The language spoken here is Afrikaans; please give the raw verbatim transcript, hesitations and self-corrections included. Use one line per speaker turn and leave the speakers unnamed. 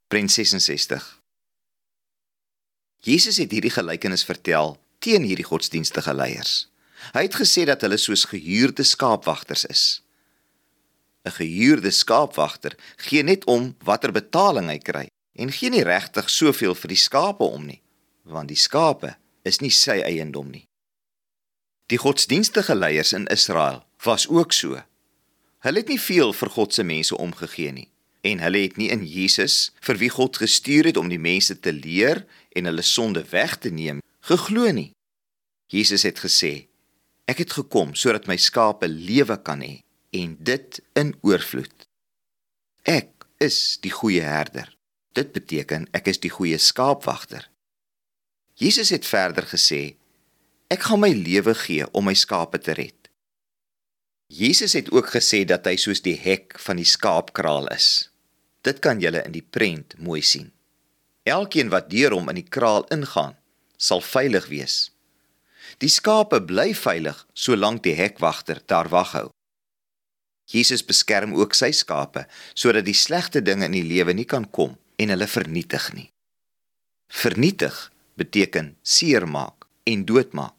Prent ses en sestig. Jesus het hierdie gelykenis vertel teen hierdie godsdienstige leiers. Hy het gesê dat hulle soos gehuurde skaapwagters is. 'n Gehuurde skaapwagter gee net om watter betaling hy kry en gee nie regtig soveel vir die skape om nie, want die skape is nie sy eiendom nie. Die godsdienstige leiers in Israel was ook so. Hulle het nie veel vir God se mense omgegee nie, en hulle het nie in Jesus, vir wie God gestuur het om die mense te leer en hulle sonde weg te neem, geglo nie. Jesus het gesê, ek het gekom sodat my skape lewe kan hê, en dit in oorvloed. Ek is die goeie herder. Dit beteken, ek is die goeie skaapwagter. Jesus het verder gesê, ek gaan my lewe gee om my skape te red. Jesus het ook gesê dat hy soos die hek van die skaapkraal is. Dit kan julle in die prent mooi sien. Elkeen wat deur hom in die kraal ingaan, sal veilig wees. Die skape bly veilig solank die hekwagter daar wag hou. Jesus beskerm ook sy skape, sodat die slegte dinge in die lewe nie kan kom en hulle vernietig nie. Vernietig beteken seermaak en doodmaak.